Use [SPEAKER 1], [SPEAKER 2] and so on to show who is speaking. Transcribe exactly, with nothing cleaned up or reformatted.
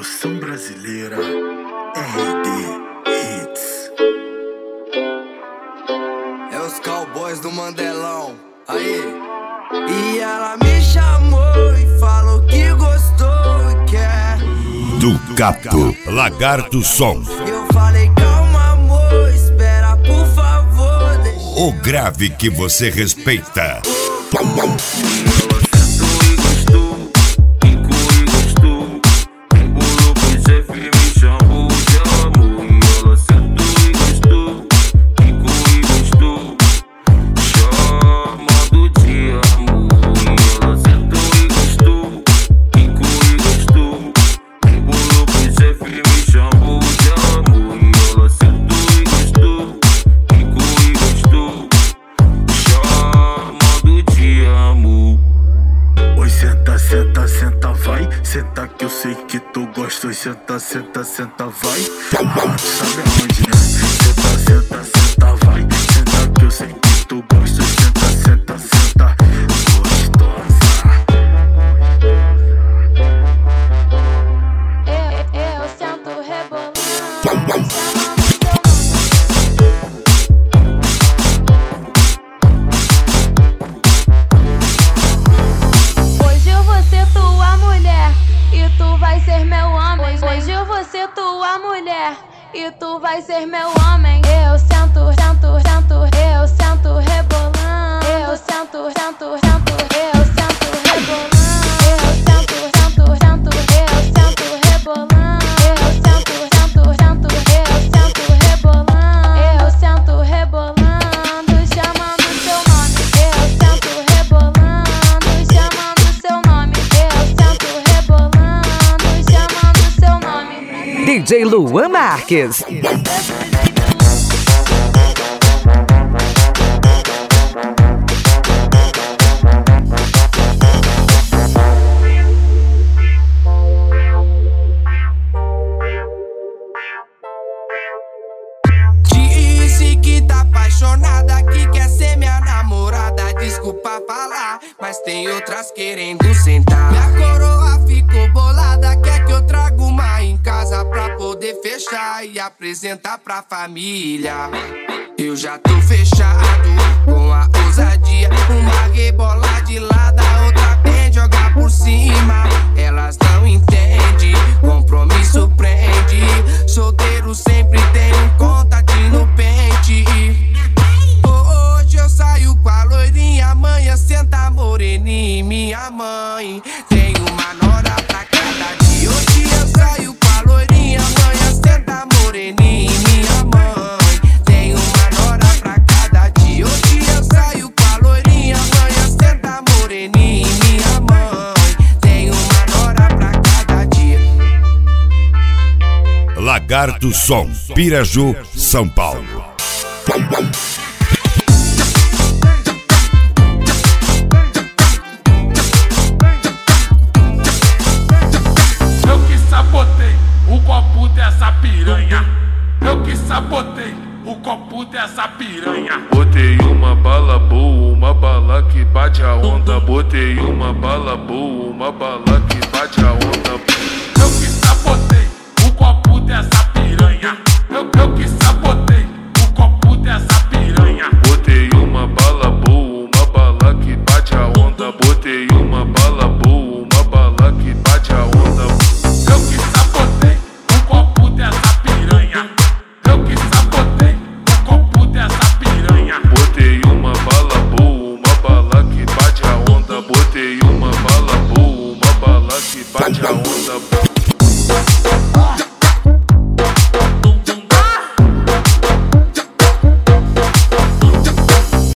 [SPEAKER 1] Produção brasileira R D Hits.
[SPEAKER 2] É os cowboys do Mandelão. Aí. E ela me chamou e falou que gostou e quer.
[SPEAKER 3] Ducato, Lagarto Som.
[SPEAKER 2] Eu falei calma amor, espera por favor. Deixa
[SPEAKER 3] O grave que você respeita.
[SPEAKER 1] Senta, senta, vai. Senta que eu sei que tu gosta. Senta, senta, senta, vai. Ah, tu sabe aonde, né? Senta, senta, senta, vai. Senta que eu sei que tu gosta. Senta, senta, senta, gostosa.
[SPEAKER 4] Eu, eu sento rebolando. Hoje eu vou ser tua mulher e tu vai ser meu homem. Eu sento, sento, sento, eu sento rebolando. Eu sento, sento, sento, eu sento rebolando. Eu sento, sento, sento, eu sento rebolando. Eu sento, sento, sento, eu sento rebolando. Eu sento rebolando, chamando seu nome. Eu sento rebolando, chamando seu nome. Eu sento rebolando, chamando seu nome.
[SPEAKER 5] D J Luan Marques.
[SPEAKER 2] Disse que tá apaixonada, que quer ser minha namorada. Desculpa falar, mas tem outras querendo sentar. Minha coroa ficou bolada, quer que eu traga uma em casa pra poder fechar e apresentar pra família. Eu já tô fechado com a ousadia. Uma rebola de lado, a outra bem jogar por cima. Elas não entendem, compromisso prende. Solteiro sempre tem um contatinho no pente. Hoje eu saio com a loirinha, amanhã senta moreninha, minha mãe. Tem uma nora pra cada dia. Hoje eu saio com a loirinha, amanhã senta moreninha, minha mãe. Tem uma nora pra cada dia. Hoje eu saio com a loirinha, amanhã senta moreninha, minha mãe. Tem uma nora pra cada dia.
[SPEAKER 3] Lagarto Som, Piraju, São Paulo.
[SPEAKER 6] Eu que sabotei o copo dessa piranha. Eu que sabotei o copo dessa piranha.
[SPEAKER 7] Botei uma bala boa, uma bala que bate a onda. Botei uma bala boa, uma bala